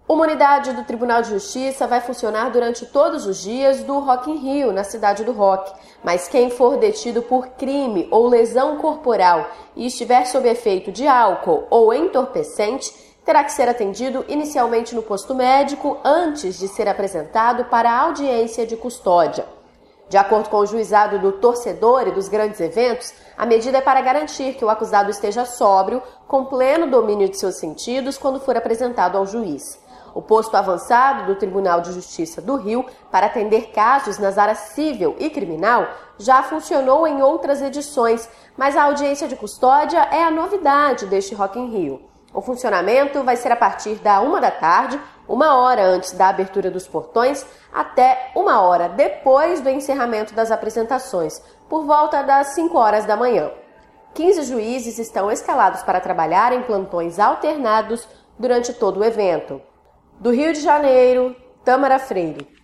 Uma unidade do Tribunal de Justiça vai funcionar durante todos os dias do Rock in Rio, na Cidade do Rock. Mas quem for detido por crime ou lesão corporal e estiver sob efeito de álcool ou entorpecente, terá que ser atendido inicialmente no posto médico antes de ser apresentado para a audiência de custódia. De acordo com o juizado do torcedor e dos grandes eventos, a medida é para garantir que o acusado esteja sóbrio, com pleno domínio de seus sentidos quando for apresentado ao juiz. O posto avançado do Tribunal de Justiça do Rio para atender casos nas áreas civil e criminal já funcionou em outras edições, mas a audiência de custódia é a novidade deste Rock in Rio. O funcionamento vai ser a partir da 1 da tarde, 1 hora antes da abertura dos portões, até 1 hora depois do encerramento das apresentações, por volta das 5 horas da manhã. 15 juízes estão escalados para trabalhar em plantões alternados durante todo o evento. Do Rio de Janeiro, Tâmara Freire.